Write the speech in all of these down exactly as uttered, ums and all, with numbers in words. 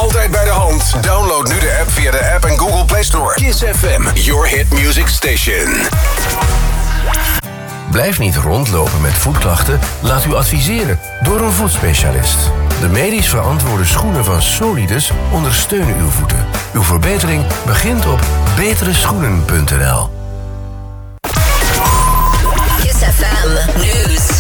Altijd bij de hand. Download nu de app via de App en Google Play Store. Kiss F M, your hit music station. Blijf niet rondlopen met voetklachten. Laat u adviseren door een voetspecialist. De medisch verantwoorde schoenen van Solidus ondersteunen uw voeten. Uw verbetering begint op betere schoenen punt n l. Kiss F M Nieuws.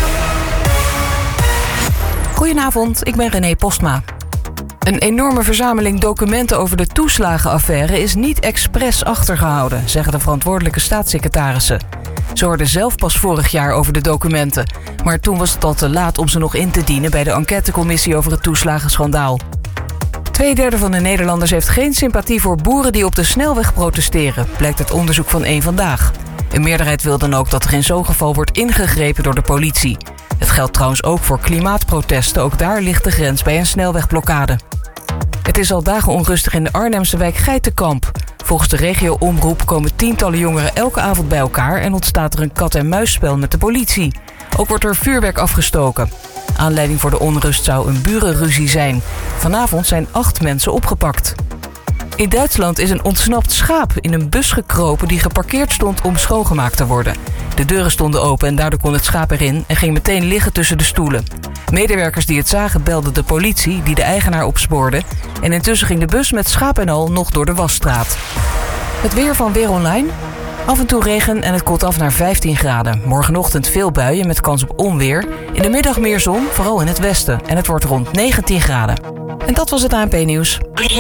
Goedenavond, ik ben René Postma. Een enorme verzameling documenten over de toeslagenaffaire is niet expres achtergehouden, zeggen de verantwoordelijke staatssecretarissen. Ze hoorden zelf pas vorig jaar over de documenten, maar toen was het al te laat om ze nog in te dienen bij de enquêtecommissie over het toeslagenschandaal. Tweederde van de Nederlanders heeft geen sympathie voor boeren die op de snelweg protesteren, blijkt uit onderzoek van Eén Vandaag. Een meerderheid wil dan ook dat er in zo'n geval wordt ingegrepen door de politie. Het geldt trouwens ook voor klimaatprotesten, ook daar ligt de grens bij een snelwegblokkade. Het is al dagen onrustig in de Arnhemse wijk Geitenkamp. Volgens de regio-omroep komen tientallen jongeren elke avond bij elkaar en ontstaat er een kat-en-muisspel met de politie. Ook wordt er vuurwerk afgestoken. Aanleiding voor de onrust zou een burenruzie zijn. Vanavond zijn acht mensen opgepakt. In Duitsland is een ontsnapt schaap in een bus gekropen die geparkeerd stond om schoongemaakt te worden. De deuren stonden open en daardoor kon het schaap erin en ging meteen liggen tussen de stoelen. Medewerkers die het zagen belden de politie, die de eigenaar opspoorde. En intussen ging de bus met schaap en al nog door de wasstraat. Het weer van Weer Online. Af en toe regen en het koelt af naar vijftien graden. Morgenochtend veel buien met kans op onweer. In de middag meer zon, vooral in het westen. En het wordt rond negentien graden. En dat was het A N P-nieuws.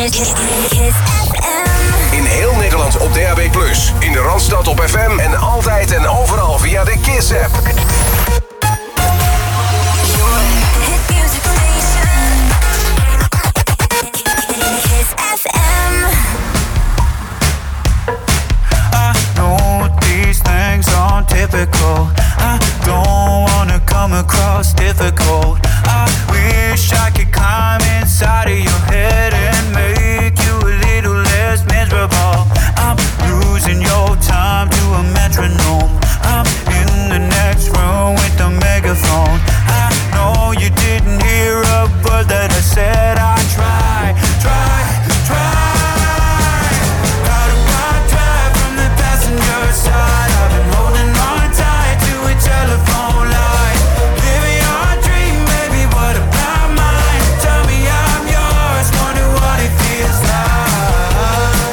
In heel Nederland op D A B plus, in de Randstad op F M en altijd en overal via de Kiss-app. Typical. I don't wanna come across difficult. I wish I could climb inside of your head and make you a little less miserable. I'm losing your time to a metronome. I'm in the next room with the megaphone. I know you didn't hear a word that I said. I try, try, try. How do I drive from the passenger side? I've been holding on tight to a telephone line. Living your dream, baby, what about mine? Tell me I'm yours, wonder what it feels like.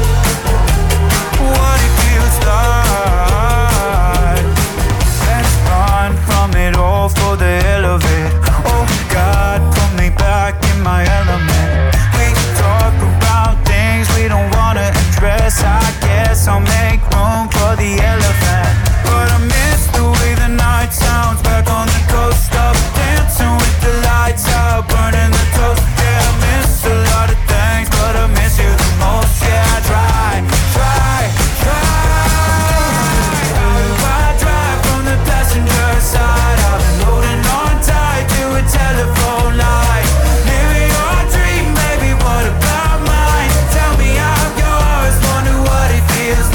What it feels like. Let's run from it all for the hell of it. Oh God, put me back in my element. We talk about things we don't wanna address. I guess I'll make room for the elephant. But I miss the way the night sounds back on the coast. Up dancing with the lights out, burning the toast. Yeah, I miss a lot of things, but I miss you the most. Yeah, I try, try, try. How do I drive from the passenger side? I've been holding on tight to a telephone line. Living your dream, baby, what about mine? Tell me I'm yours, wonder what it feels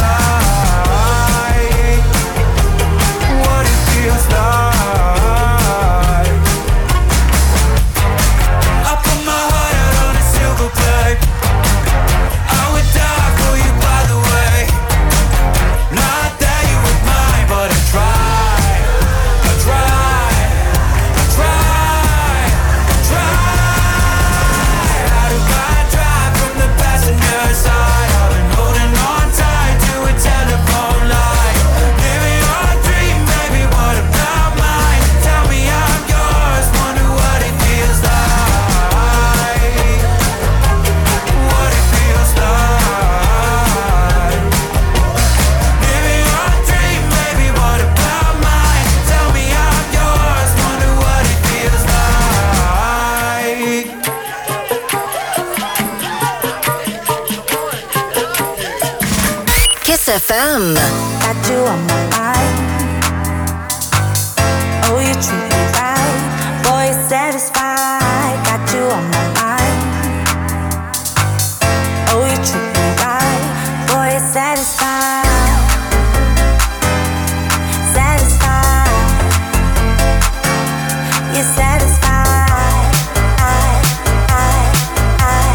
like. What it feels like. I put my heart out on a silver plate. I would die for you, by the way. Not that you were mine, but I tried. I tried. I tried. I tried. How do I drive from the passenger side? I've been holding on tight to a telephone line. Living your dream, baby, what about mine? Tell me I'm yours, wonder what it feels like. What it feels like. Living your dream, baby, what about mine? Tell me I'm yours, wonder what it feels like. Kiss F M. Got you on my mind. Oh, you treat me right. Boy, you're satisfied. Got you on my mind. Oh, you treat me right. Boy, you're satisfied. Satisfied. You're satisfied. I, I, I.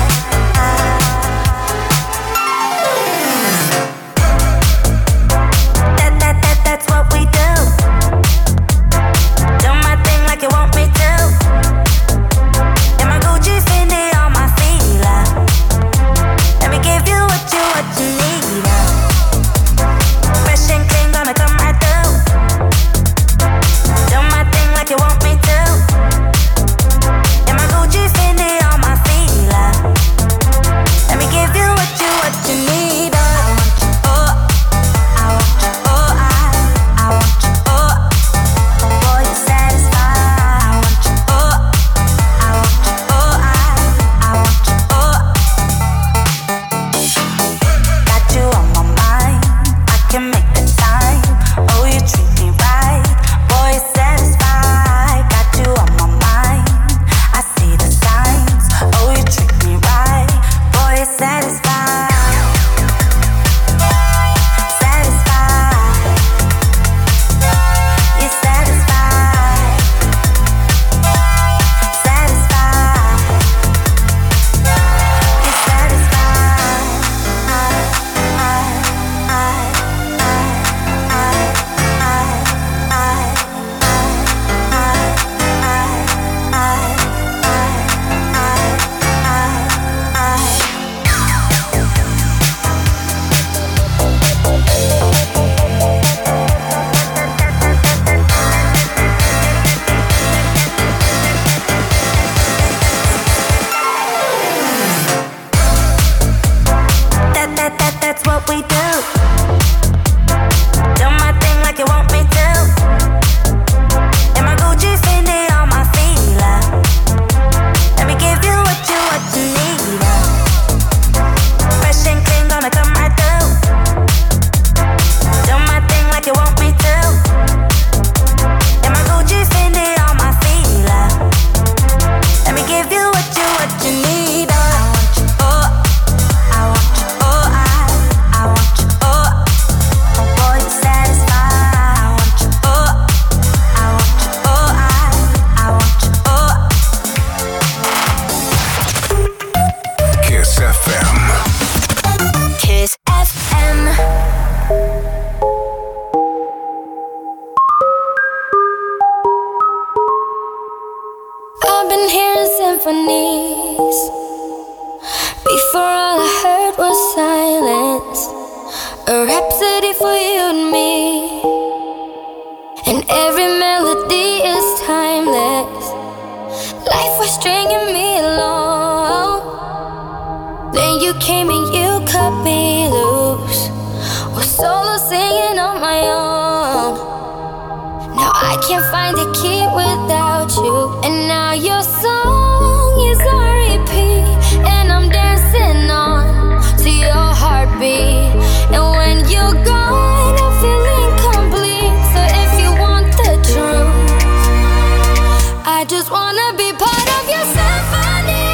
peace. Before all I heard was silence, a rhapsody for you and me. And every melody is timeless. Life was stringing me along. Then you came and you cut me loose. Was solo singing on my own. Now I can't find a key without you. And now your song is on repeat, and I'm dancing on to your heartbeat. And when you're gone, I feel incomplete. So if you want the truth, I just wanna be part of your symphony.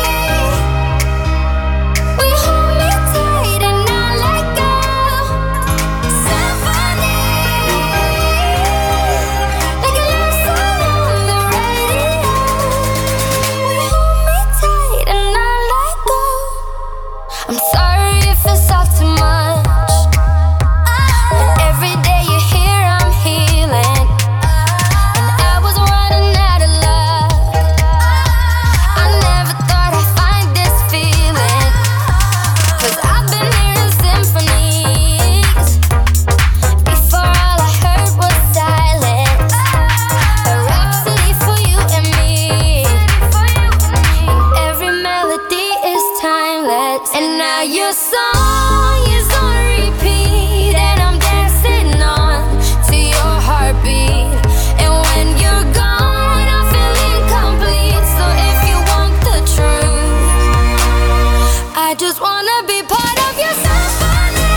We hold me tight and not let go. Symphony, like a love song on the radio. We hold me tight and not let go. I'm sorry if it's all too much. But every day you're here, I'm healing. And I was running out of luck. I never thought I'd find this feeling. Cause I've been hearing symphonies. Before all I heard was silence, a rhapsody for you and me. And every melody is timeless. And now your song is on repeat, and I'm dancing on to your heartbeat. And when you're gone, I feel incomplete. So if you want the truth, I just wanna be part of your symphony.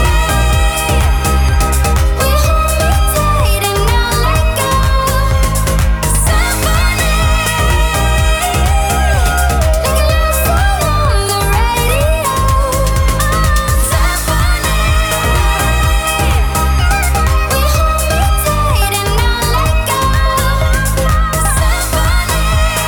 We hold me tight and not let go. Symphony, like a love song on the radio. Symphony, we hold me tight and not let go. Symphony,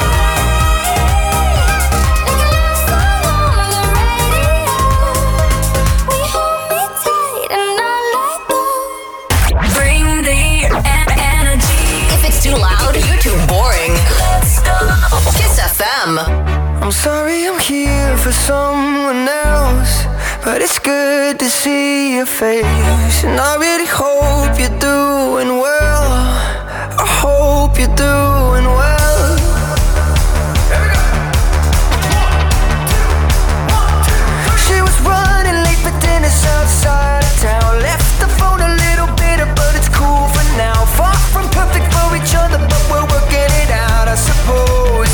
like a love song on the radio. We hold me tight and not let go. Bring the e- energy. If it's too loud, you're too boring. Let's go. Kiss F M. I'm sorry I'm here for someone else, but it's good to see your face. And I really hope you're doing well. I hope you're doing well. She was running late for dinner outside of town. Left the phone a little bitter, but it's cool for now. Far from perfect for each other, but we're working it out, I suppose.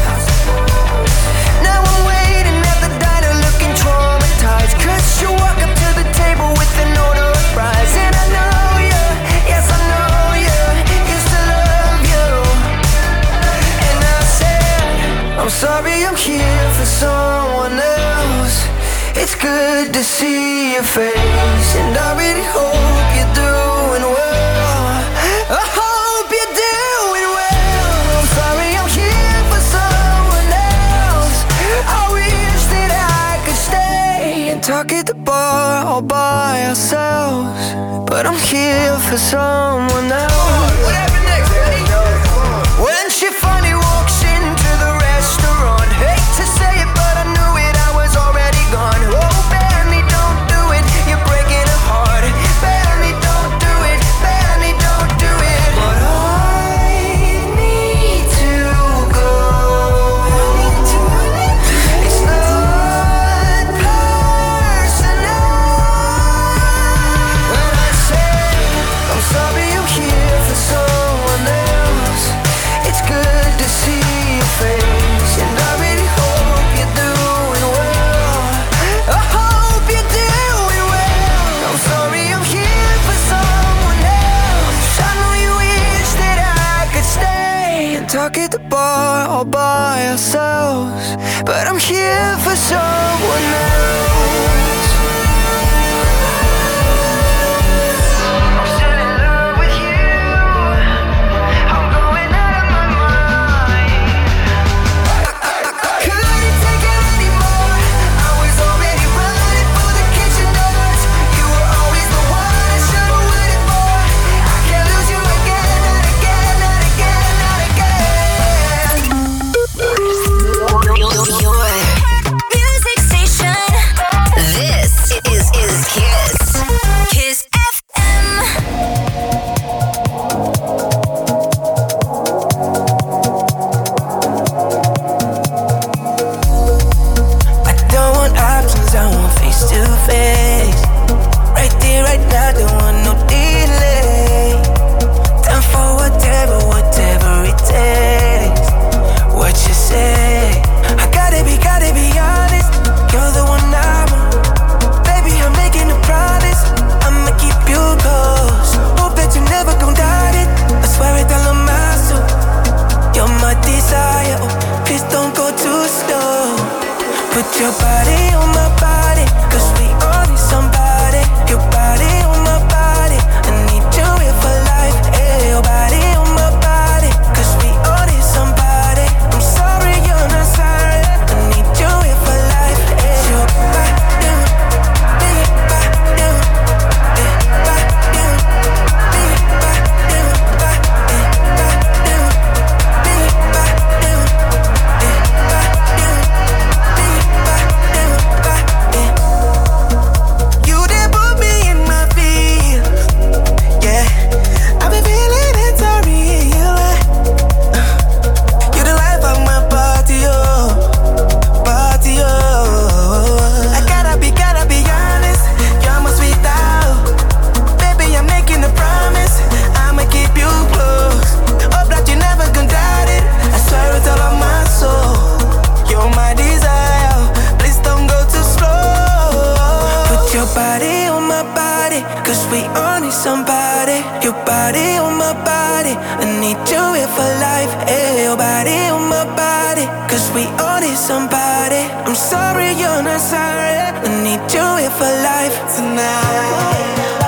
Now I'm waiting at the diner looking traumatized, cause you walk up to the table with an order of fries. And I know you, yes I know you, used to love you. And I said, I'm sorry I'm here for someone else. It's good to see your face, and I really hope you're doing well. I hope you're doing well. I'm sorry I'm here for someone else. I wish that I could stay and talk at the bar all by ourselves, but I'm here for someone else. What happened next? When she finally walks into the restaurant, hate to say it, but I knew it, I was already gone. Oh, Benny, don't do it, you're breaking her heart. Benny, don't do it, Benny, don't do it. But I need to go. It's not personal. When I say I'm sorry I'm here for someone else, it's good to see your face, and I really hope you're doing well. I hope you're doing well. I'm sorry I'm here for someone else. I know you wish that I could stay and talk at the bar all by ourselves, but I'm here for someone else. I'm still in love with you. I'm going out of my mind. Couldn't take it anymore. I was already running for the kitchen doors. You were always the one I should have waited for. I can't lose you again, not again, not again, not again. your body on my body, cause we all need somebody. Your body on my body, I need you here for life. Hey, your body on my body, cause we all need somebody. I'm sorry you're not sorry, I need you here for life. Hey, your body, big body, big body, big body, you did put me in my feet, yeah. I've been feeling it, sorry, you like you the life of my party, oh, party, oh. I gotta be, gotta be honest, you're my sweet out. Baby, I'm making a promise, I'ma keep you close. Hope that you never gonna doubt it, I swear with all of my soul. You're my desire, please don't go too slow. Put your body on my body, cause we all need somebody. Your body on my body, I need you here for life. Hey, your body on my body, cause we all need somebody. I'm sorry you're not sorry, I need you here for life tonight.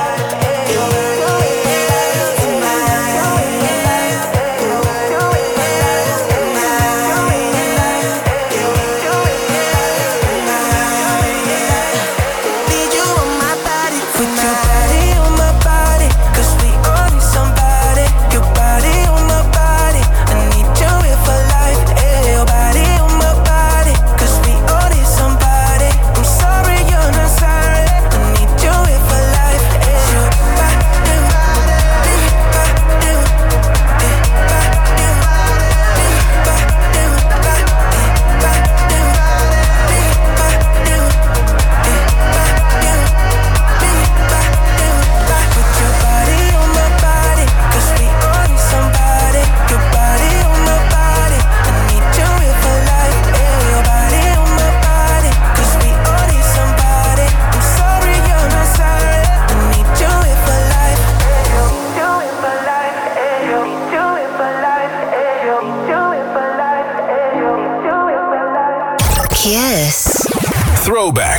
Need you on my body, put your body on my body, cause we all need somebody. Your body on my body, I need you here for life. Hey, your body on my body, cause we all need somebody. I'm sorry you're not sorry, I need you here for life. Hey, your body, big body, big body, big body, put your body on my body, cause we all need somebody. Your body on my body, I need you here for life. Hey, your body on my body, cause we all need somebody. I'm sorry you're not sorry, I need you here for life. Hey, you here for life. Hey, you here for life. Hey, you here for life. Hey, you here for life. Kiss. Throwback.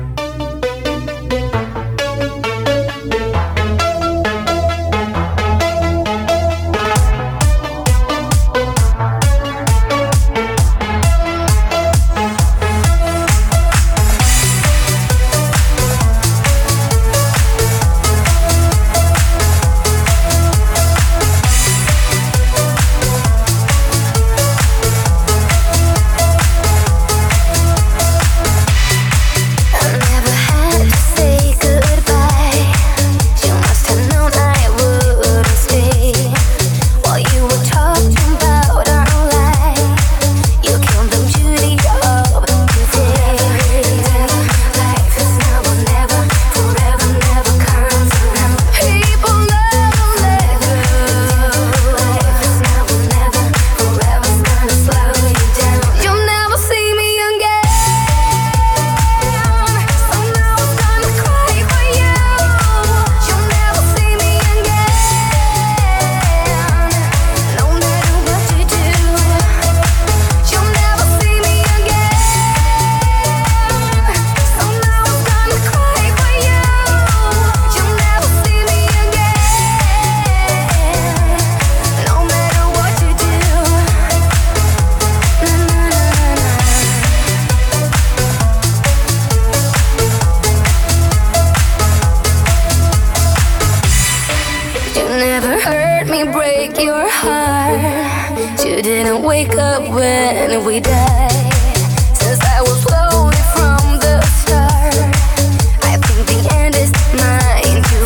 Wake up when we die. Since I was lonely from the start, I think the end is mine to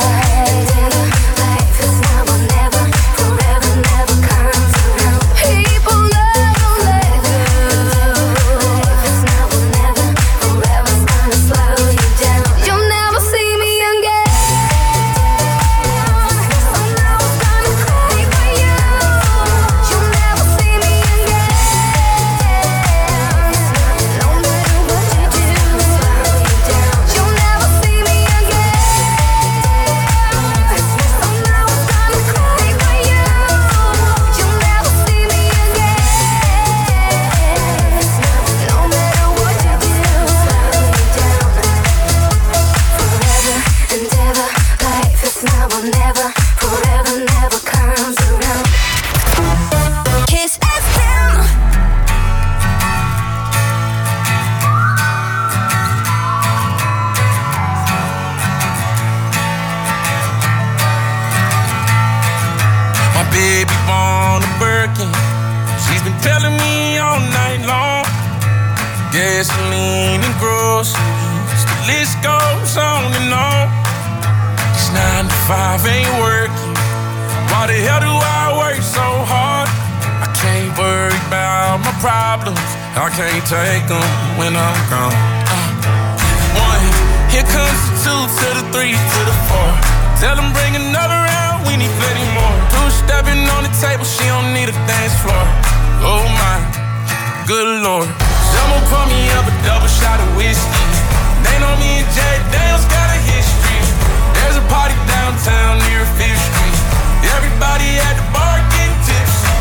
ride. Life is now or never, forever never comes around. People never let go. Life is now or never, forever's gonna slow you down. You'll never see me again. So now I'm gonna cry for you. You'll never see me again. gasoline and groceries. The list goes on and on. This nine to five ain't working. Why the hell do I work so hard? I can't worry about my problems. I can't take them when I'm gone. Uh, one, here comes the two to the three to the four. Tell them bring another round, we need plenty more. Two stepping on the table, she don't need a dance floor. Oh my, good lord. Someone pour me up a double shot of whiskey. They know me and Jay Dale's got a history. There's a party downtown near Fifth Street. Everybody at the bar getting tipsy.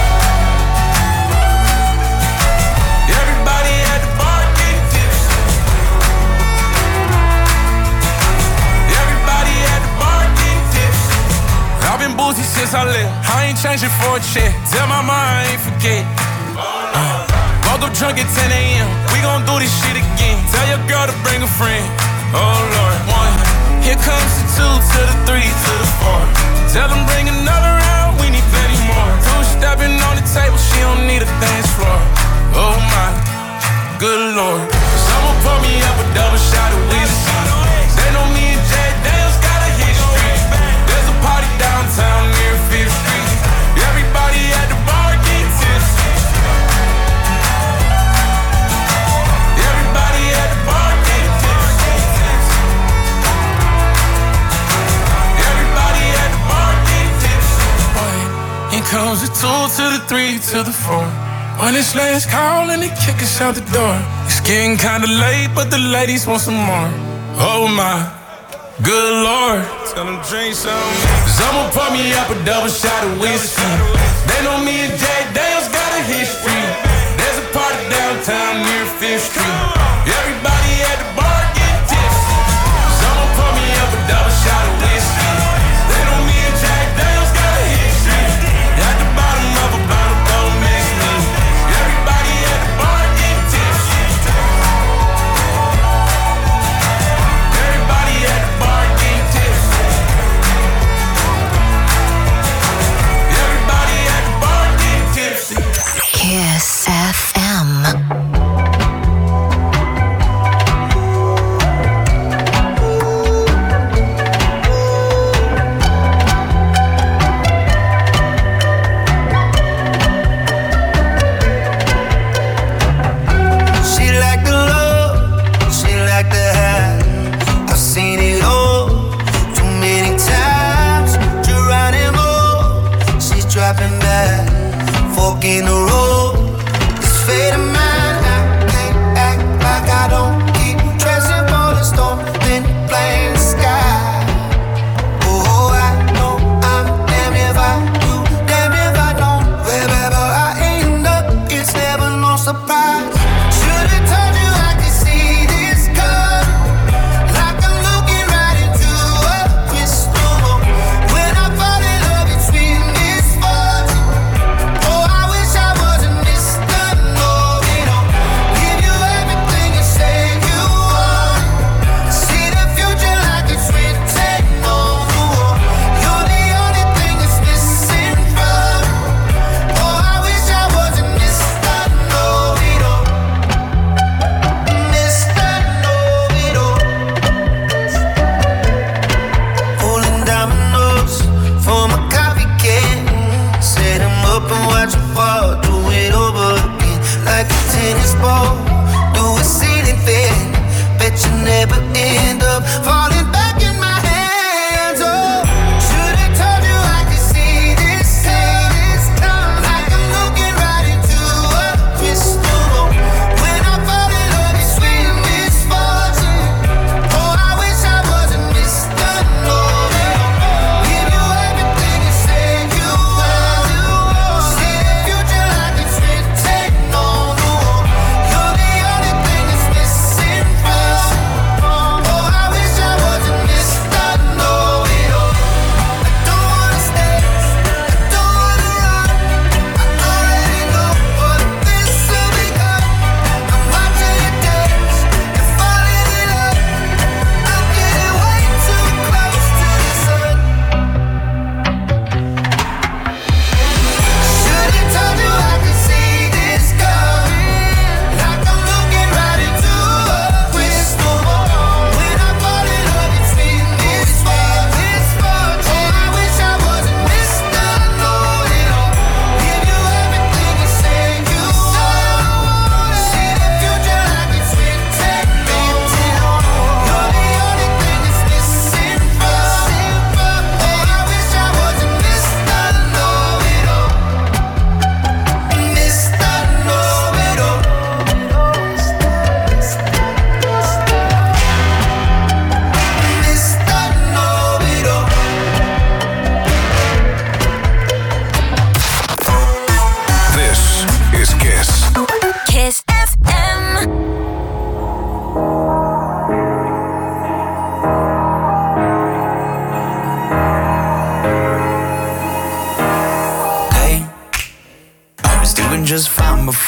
Everybody at the bar getting tipsy. Everybody at the bar getting tipsy. I've been boozy since I left. I ain't changing for a check. Tell my mom I ain't forget. Uh, woke up drunk at ten a.m. We gon' do this shit again. Tell your girl to bring a friend. Oh Lord, one. Here comes the two to the three to the four. Tell them bring another round, we need plenty more. Two stepping on the table, she don't need a dance floor. Oh my, good lord. Someone pour me up a double shot of whiskey. They know me and Jay Dale's got a history. There's a party downtown near Fifth Street. Everybody at the bar get tipsy. Everybody at the bar get tipsy. Everybody at the bar get tipsy. Here comes the two to the three to the four. When it's last call and they kick us out the door. It's getting kinda late, but the ladies want some more. Oh my, good lord. Tell them drink some. Someone pour me up a double shot of whiskey. They know me and Jay Dale's got a history. There's a party downtown near Fifth Street. Everybody at the bar get tipsy. Someone pour me up a double shot of whiskey. They know me and Jay Dale's got a history. At the bottom of a bottle, don't miss me. Everybody at the bar get tipsy. Everybody at the bar get tipsy. Everybody at the bar get tipsy. Kiss F M. She like the love, she like the high. I've seen it all too many times. Geronimo, she's dropping back, fork in the road. It's fate of mine. I can't act like I don't keep dressing for the storm, then plain sky. Oh, I know I'm damned if I do, damned if I don't. Wherever I end up, it's never no surprise. Should've told you I could see this coming, like I'm looking right into a crystal ball. When I fall in love, it's sweet misfortune. Oh, I wish I wasn't Mister Know-it-all. Give you everything you say you want. See the future like it's written on the wall. You're the only thing that's missing from me. Oh, I wish I wasn't Mister Know-it-all. Mister Know-it-all. Rolling dominoes for my copycat. Set him up and watch him fall. Do it over again like a tennis ball. Do a ceiling fan. Bet you never end up falling back in my hands. Oh, should've told you I could see this coming, like I'm looking right into a crystal ball. When I fall in love, it's sweet misfortune. Oh, I wish I wasn't Mister Know-it-all. Give you everything you say you want. See the future like it's written on the wall. You're the only thing that's missing from me. Oh, I wish I wasn't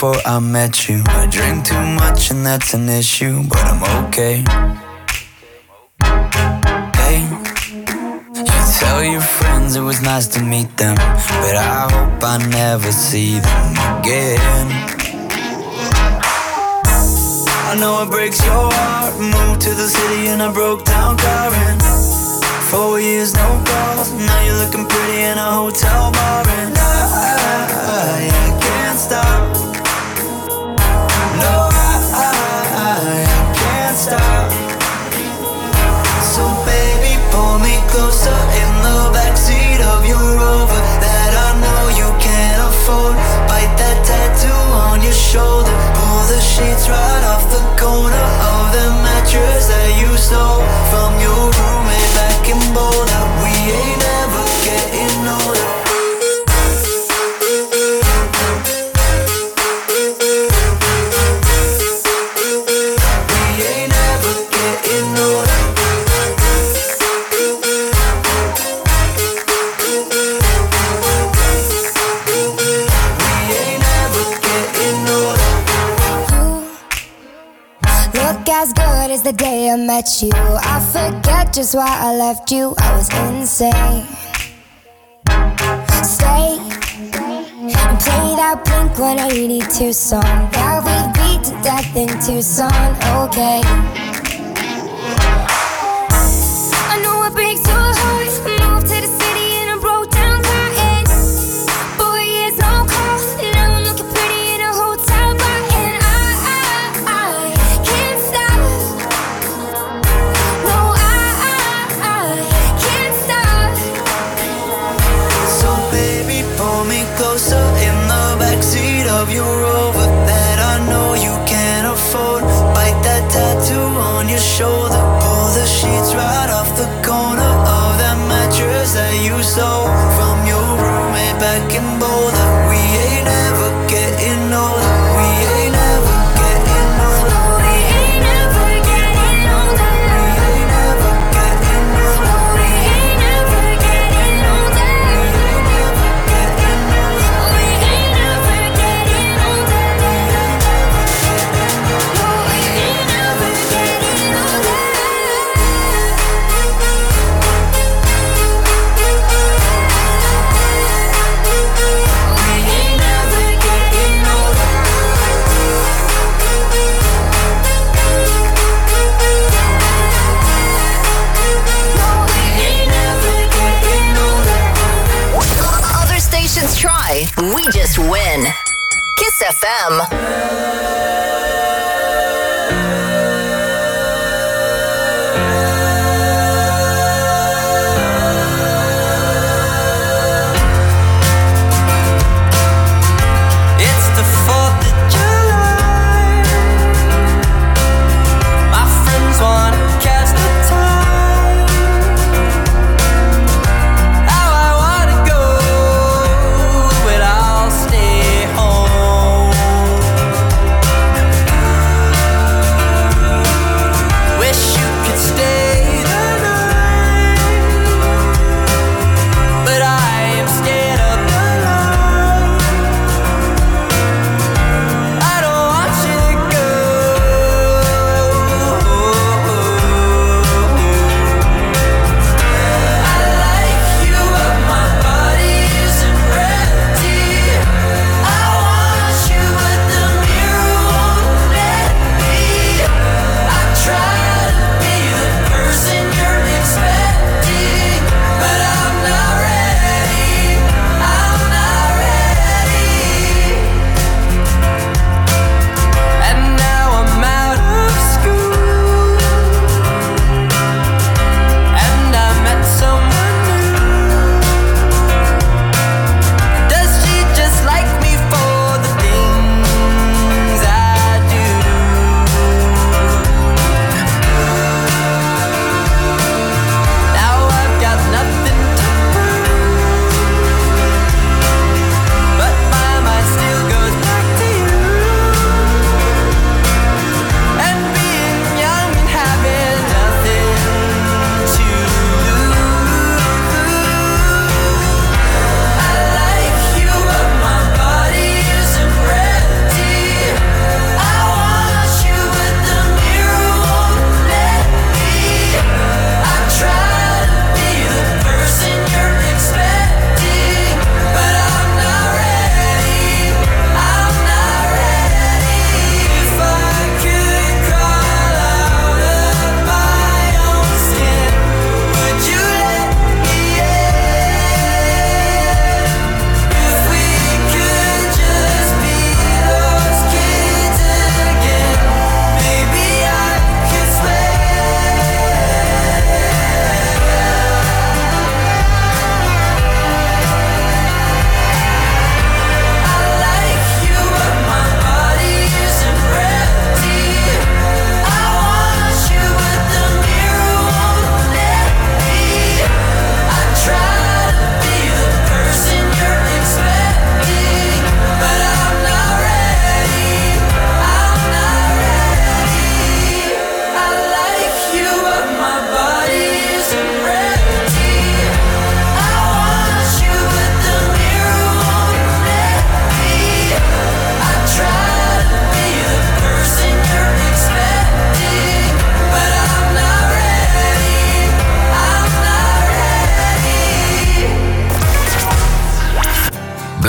before I met you. I drink too much and that's an issue, but I'm okay. Hey, you tell your friends it was nice to meet them, but I hope I never see them again. I know it breaks your heart. Moved to the city and I broke down crying. Four years, no calls. Now you're looking pretty in a hotel bar, and I, I can't stop. No, I, I, I can't stop. So baby, pull me closer in the backseat of your Rover that I know you can't afford. Bite that tattoo on your shoulder. Pull the sheets right off the corner of the mattress that you stole from your roommate back in Boulder. We ain't ever getting older. The day I met you, I forget just why I left you. I was insane. Stay and play that Blink one eighty-two song. Yeah, we beat to death in Tucson. Okay. I know it breaks your heart. Moved to the city and I broke down crying. Four years no call. Now I'm looking pretty in a hotel bar, and I, I, I can't stop. Closer in the backseat of your Rover that I know you can't afford. Bite that tattoo on your shoulder. Pull the sheets right off the corner of that mattress that you stole from your roommate back in Boulder. We ain't ever getting older. We ain't ever getting older. We ain't ever getting older. We ain't ever getting older. We ain't ever getting older. Try, we just win. Kiss F M. I'll stay home.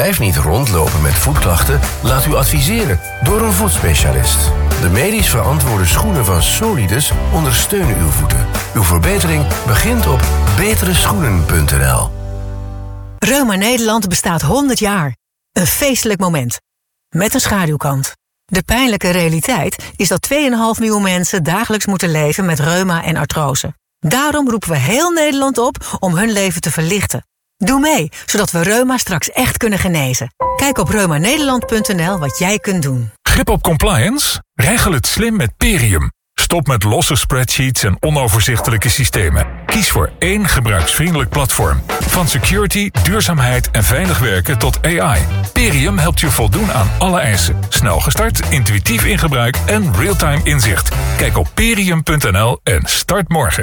Blijf niet rondlopen met voetklachten. Laat u adviseren door een voetspecialist. De medisch verantwoorde schoenen van Solidus ondersteunen uw voeten. Uw verbetering begint op betere schoenen punt n l. Reuma Nederland bestaat honderd jaar. Een feestelijk moment. Met een schaduwkant. De pijnlijke realiteit is dat twee komma vijf miljoen mensen dagelijks moeten leven met reuma en artrose. Daarom roepen we heel Nederland op om hun leven te verlichten. Doe mee, zodat we reuma straks echt kunnen genezen. Kijk op reuma nederland punt n l wat jij kunt doen. Grip op compliance? Regel het slim met Perium. Stop met losse spreadsheets en onoverzichtelijke systemen. Kies voor één gebruiksvriendelijk platform. Van security, duurzaamheid en veilig werken tot A I. Perium helpt je voldoen aan alle eisen. Snel gestart, intuïtief in gebruik en real-time inzicht. Kijk op perium punt n l en start morgen.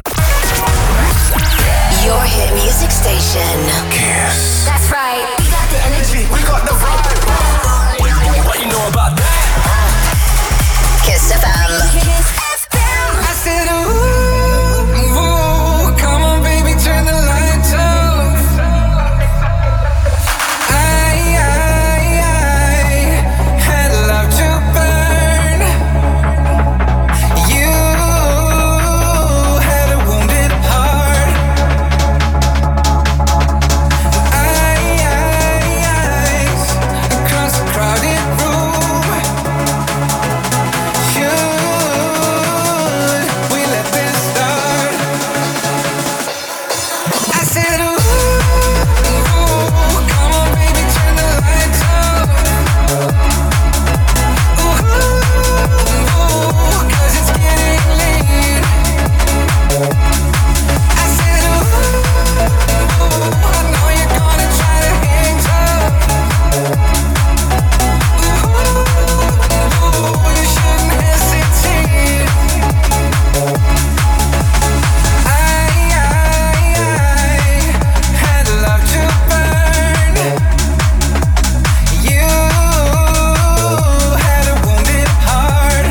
Your hit music station. Kiss. That's right. We got the energy. We got the vibe. What you know about that? Kiss F M. Kiss F M. I said, ooh, ooh, come on, baby, turn the lights off. I, I, I had love to burn. You had a wounded heart. I, I, eyes across a crowded room. Should we let this start? I said, ooh, ooh, come on, baby, turn the lights off. Ooh, ooh, 'cause it's getting late. I said, ooh, ooh, I know you're gonna try to hang tough. Ooh, ooh, you shouldn't hesitate. I, I, I had love to burn. You had a wounded heart.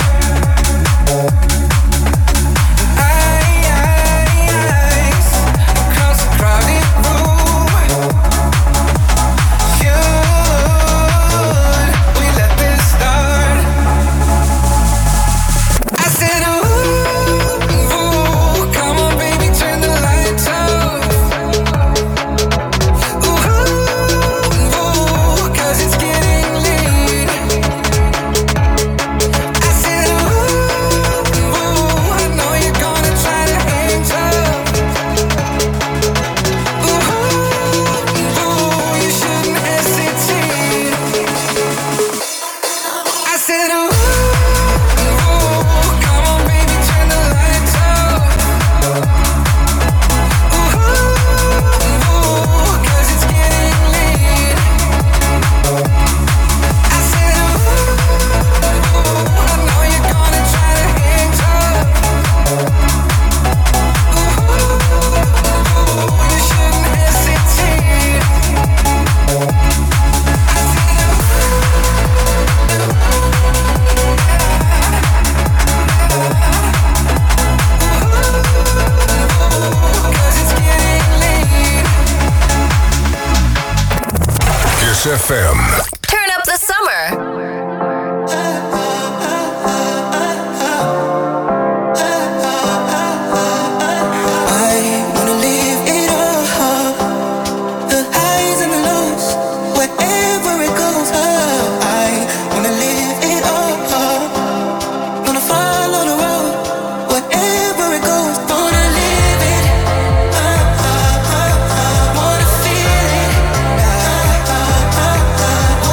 I, I, eyes across a crowded room. Should we let this start? I said, ooh, ooh, come on, baby, turn the lights off. Ooh, ooh, 'cause it's getting late. I said, ooh, ooh, I know you're gonna try to hang tough. Ooh, ooh, you shouldn't hesitate. I said, ooh, ooh, come on, baby, turn the lights off. Ooh, ooh, 'cause it's getting late. I said, ooh, ooh, I know you're gonna try to hang tough. Ooh, ooh, you shouldn't hesitate. I said, Cause it's getting late. Kiss F M. Turn up the summer. I wanna live it all, the highs and the lows, wherever it goes. I wanna live it all, gonna follow the road, wherever it goes. Wanna live it, wanna feel it, wanna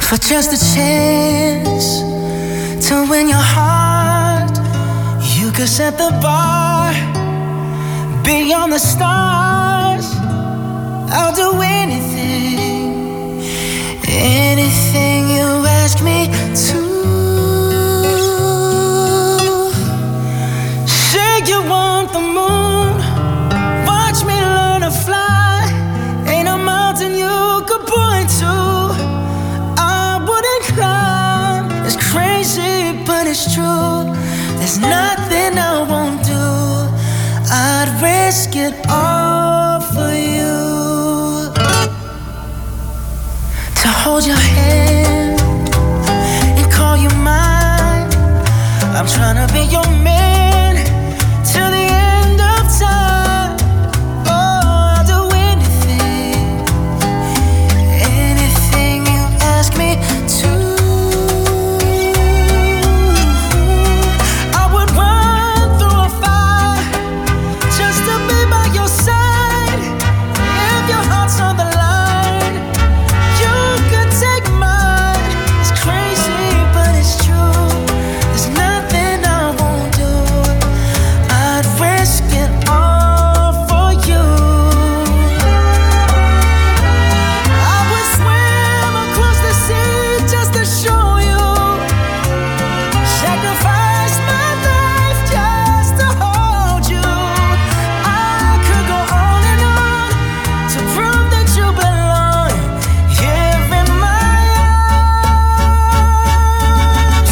for just a chance to win your heart. You could set the bar beyond the stars. I'll do anything, anything you ask me to. Say you want the moon, watch me learn to fly. Ain't a mountain you could point to I wouldn't climb. It's crazy, but it's true. There's nothing I won't do. I'd risk it all for you. To hold your hand and call you mine. I'm tryna be your man till the end of time. Oh, I'll do anything, anything you ask me to. I would run through a fire just to be by your side. If your heart's on the line, you could take mine. It's crazy, but it's true. There's nothing I won't do. I'd risk it all for you. I would swim across the sea just to show you. Sacrifice my life just to hold you. I could go on and on to prove that you belong here in my arms.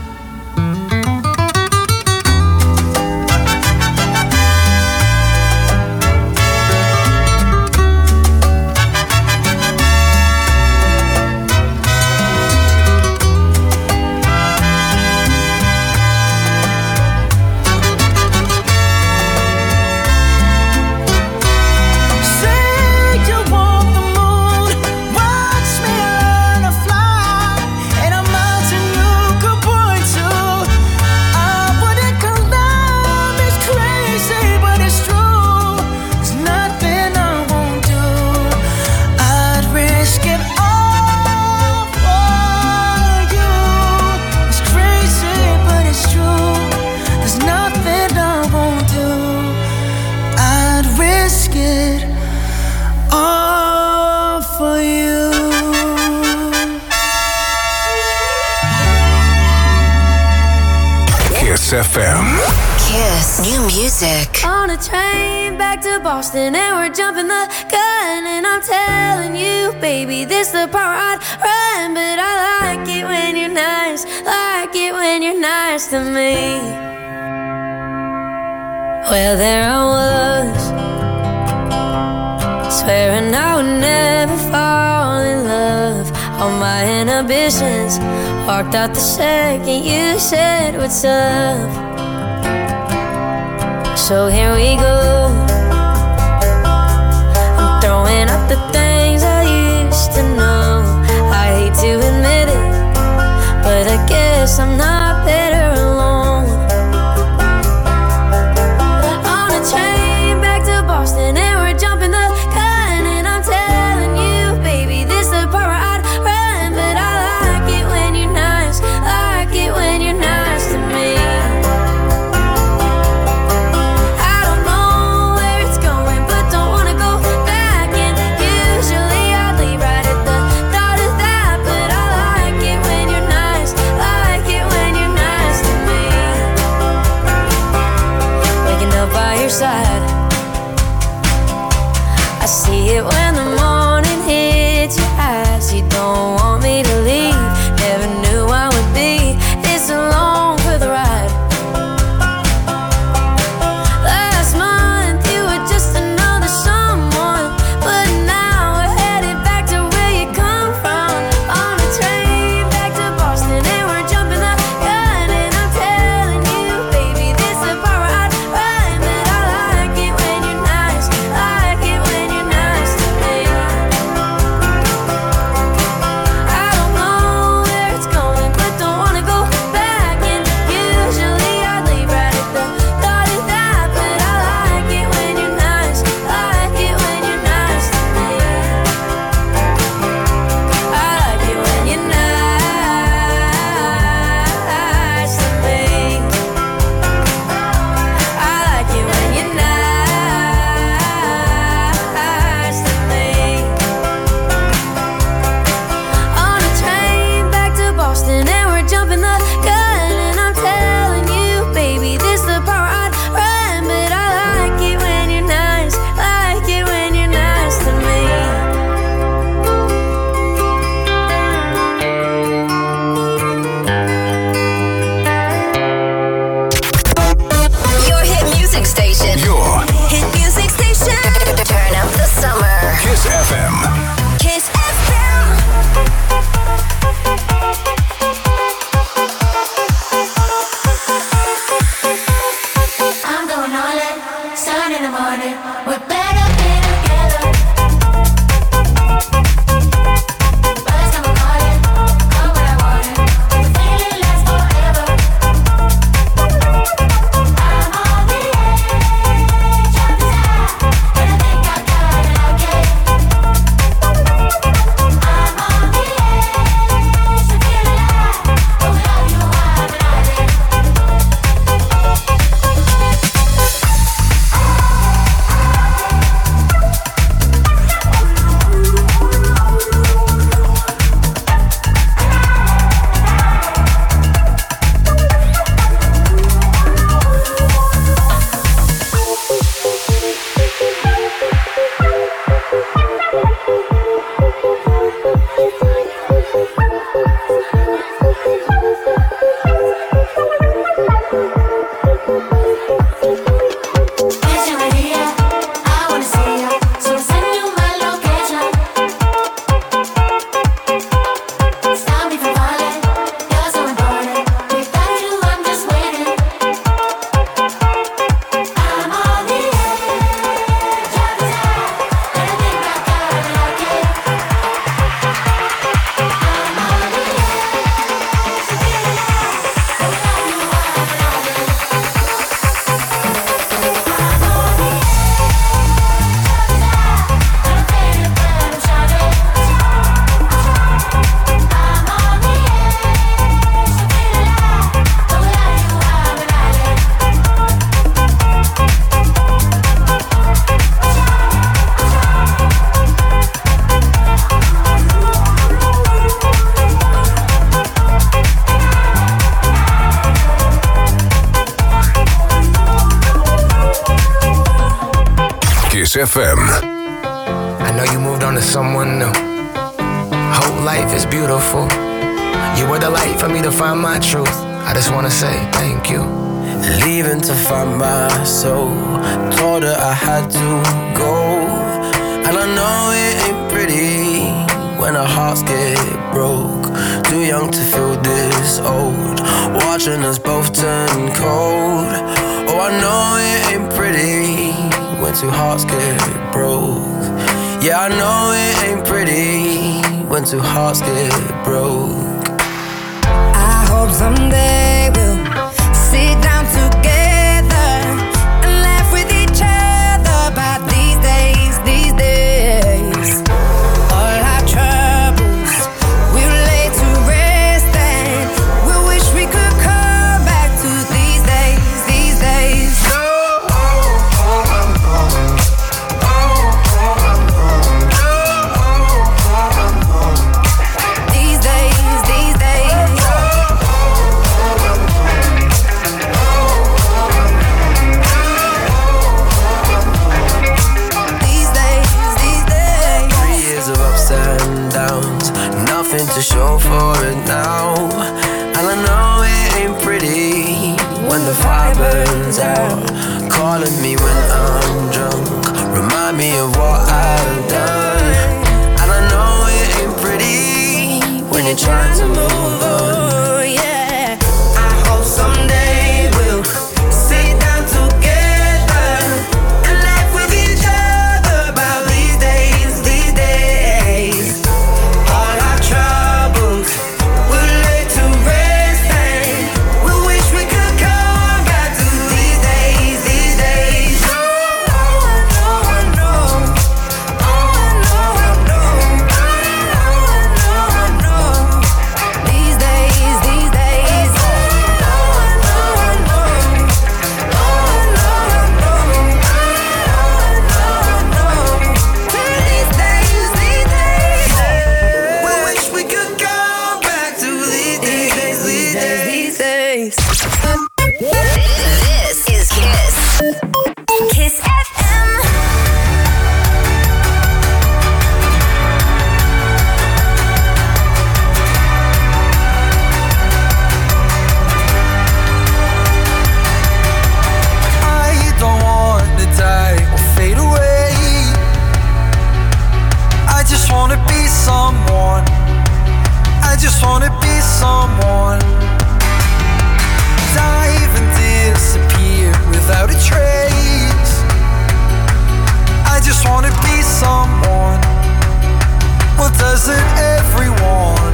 Say you want the moon, watch me learn to fly. Ain't a mountain you could point to I wouldn't climb. It's crazy, but it's true. There's nothing I won't do. I'd risk it all for you. It's crazy, but it's true. There's nothing I won't do. I'd risk it all for you. Kiss F M. Kiss. New music. On a train back to Boston and we're jumping the gun. And I'm telling you, baby, this the part I'd run. But I like it when you're nice, like it when you're nice to me. Well, there I was, swearing I would never fall in love. All my inhibitions walked out the second you said what's up. So here we go. I'm throwing up the things I used to know. I hate to admit it, but I guess I'm not better alone. On a train back to Boston and we're jumping the gun. And I'm telling you, baby, this the part where I'd run. But I like it when you're nice, like it when you're nice to me. I don't know where it's going, but don't wanna go back. And usually I'd leave right at the thought of that. But I like it when you're nice, like it when you're nice. Kiss F M. I know you moved on to someone new. Whole life is beautiful. You were the light for me to find my truth. I just wanna say thank you. Leaving to find my soul. Told her I had to go. And I know it ain't pretty when our hearts get broke. Too young to feel this old. Watching us both turn cold. Oh, I know it ain't pretty when two hearts get broke. Yeah, I know it ain't pretty when two hearts get broke. I hope someday we'll sit down together and laugh with each other about these days, these days. All our troubles we'll lay to rest and we wish we could come back to these days, these days. These days, these days. Nothing to show for it now. And I know it ain't pretty when the fire burns out. Calling me when I'm drunk, remind me of what I've done. And I know it ain't pretty when you're trying to move on. Yeah, I hope someday we'll sit down together and laugh with each other about these days, these days. All our troubles we'll lay to rest and we wish we could come back to these days, these days. Oh, I know, I know. Oh, I know, I know. Oh, I know, I know. These days, these days. Oh, I know, I know. Oh, I know, I know. Oh, I know, I know. These days, these days. We wish we could come back to these days, these days, these days. This is Kiss. Kiss F M. I don't want to die or fade away. I just want to be someone. I just want to be someone. Dive and disappear without a trace. I just want to be someone. Well, doesn't everyone?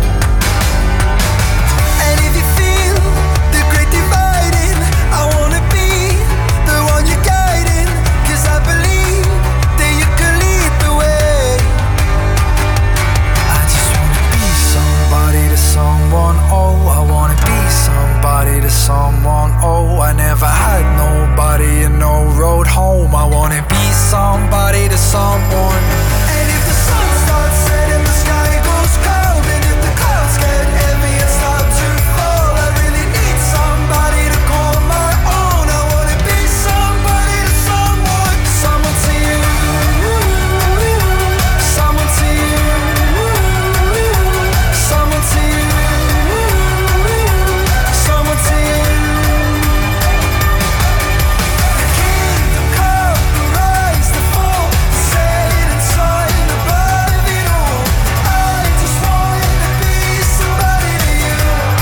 And if you feel the great dividing, I wanna be the one you're guiding. 'Cause I believe that you can lead the way. I just wanna be somebody to someone. Oh, I wanna be somebody to someone. Oh, I never had nobody and no road home. I wanna be somebody to someone. And if the sun starts setting, the sky goes cold, and if the clouds get heavy and start to fall, I really need somebody to call my own. I wanna be somebody to someone. Someone to you. Someone to you. Someone to you. Someone to you. The kingdom come, the rise, the fall, the set inside above it all. I just wanna be somebody to you.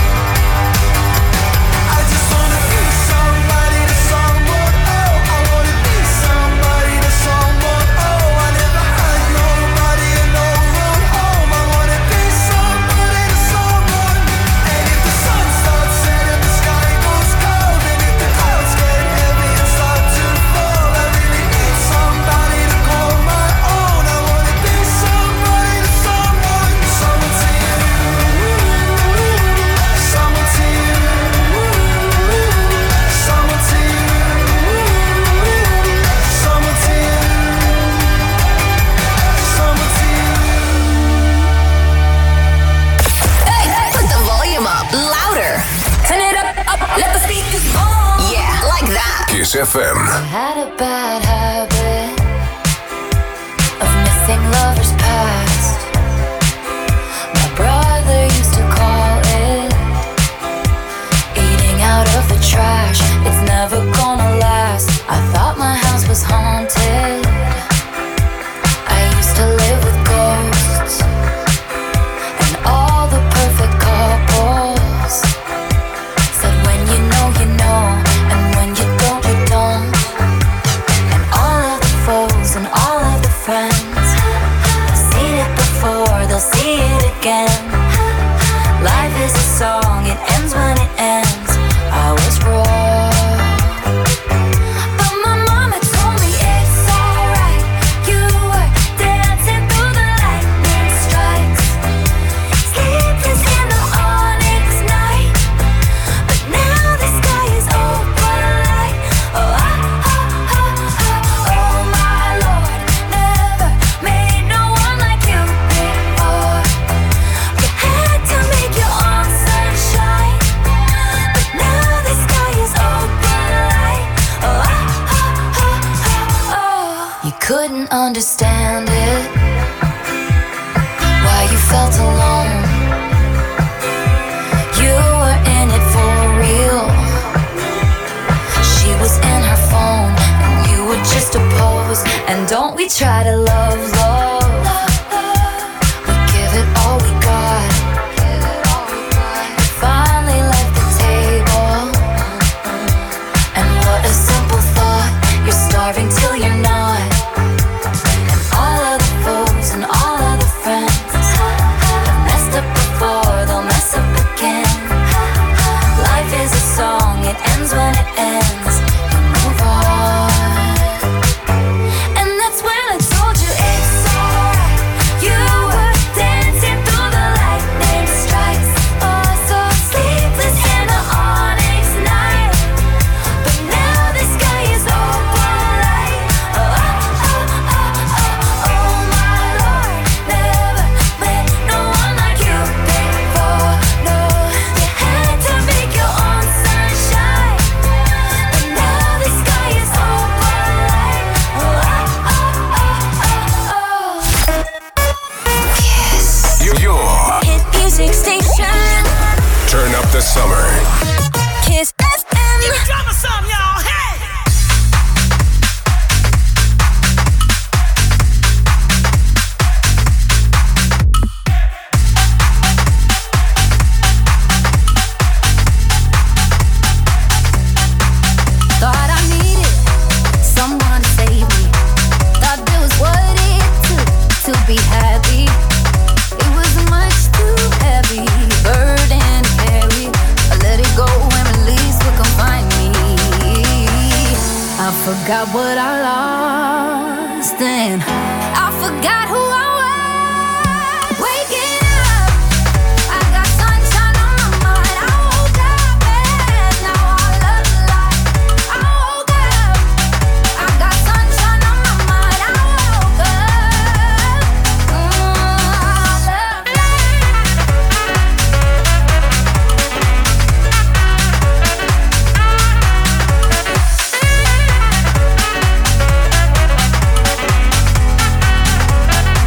I just wanna be somebody to someone. Oh, I wanna be somebody to someone. Oh, I never had nobody and no road home. I wanna be somebody to someone. And if the sun starts setting, the sky goes cold, and if the clouds get heavy and start to fall, I really need somebody to call my own. I wanna be somebody to someone. Someone to you. Someone to you. Someone to you. Someone to you. Someone to you. Hey, put the volume up. Louder. Turn it up, up. Let the speakers on. Yeah, like that. Kiss F M. I had a bad habit Fading lovers past. My brother used to call it eating out of the trash. It's never gonna last. I thought my house was haunted. I used to live with ghosts and all the perfect couples. Said when you know, you know, and when you don't, you don't. And all of the foes and all of the friends, they've seen it before, they'll see it again. Life is a song, it ends when it ends. I was wrong. Couldn't understand it, why you felt alone. You were in it for real. She was in her phone and you were just a pose. And don't we try to love, love. We give it all we got. We finally left the table. And what a simple thought. You're starving till you're not. And all of the friends have messed up before, they'll mess up again. Life is a song, it ends when it ends. You move on. And that's when I told you it's alright. You were dancing through the lightning strikes. Oh, so sleepless in the onyx night. But now the sky is open light. Oh, oh, oh, oh, oh, oh my Lord. Never met no one like you before. No, you had to make your own sunshine. But now the sky is open light. Oh, oh, oh, oh, oh. Kiss. Your Hit music station. turn up the summer. Kiss F M. Give me drama some, y'all. Hey! Thought I needed someone to save me. Thought that was what it took to be happy. It was much too heavy, burden to carry. I let it go and release what confined me. I forgot what I lost and I forgot who I was. Waking up, I got sunshine on my mind. I woke up and now I love life. I woke up, I got sunshine on my mind. I woke up, mm, I love life.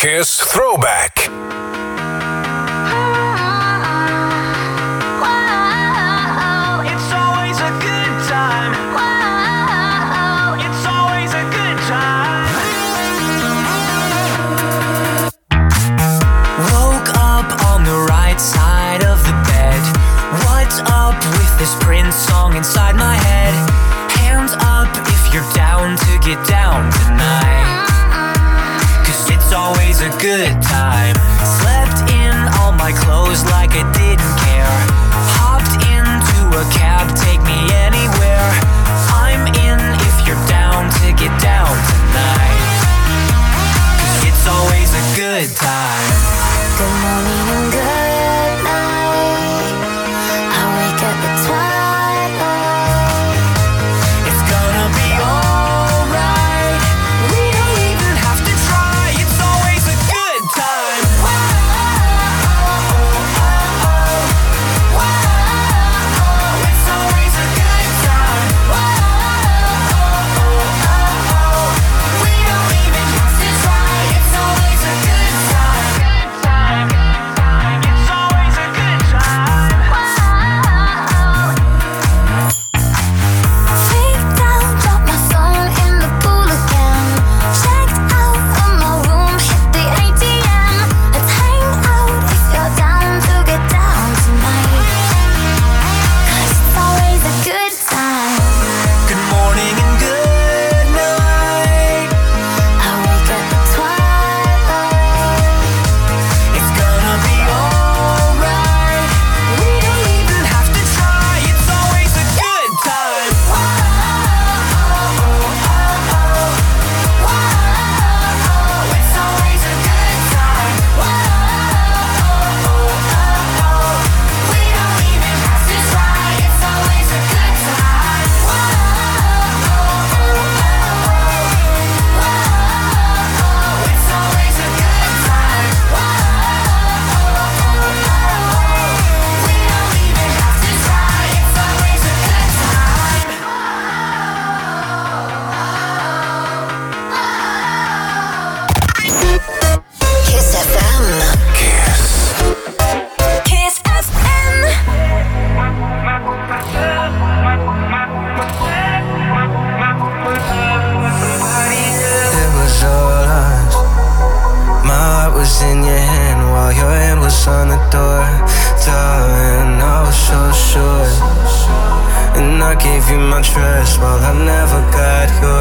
Kiss Throwback. This Prince song inside my head. Hands up if you're down to get down tonight. Cause it's always a good time. Slept in all my clothes like I didn't care. Hopped into a cab, take me anywhere. I'm in if you're down to get down tonight. Cause it's always a good time. Good morning and good night. I wake up at twilight. It's gonna be alright. We don't even have to try. It's always a good time. It's always a good time. We don't even have to try. It's always a good time. It's always a good time. Freaked out, dropped my phone in the pool again. Checked out of my room, hit the A T M. Let's hang out if you're down to get down tonight. Cause it's always a good time. Good morning and good night. I wake up at twilight. It's gonna be alright. We don't even have to try. It's always a good time. It's always a good time. We don't even have to try. It's always a good time. It's always a good time. We don't even have to try. It's always a good time. Kiss F M. Kiss. Kiss F M. It was all us. My heart was in your hand while your hand was on the door. Darling, I was so sure. And I gave you my trust while I never got yours.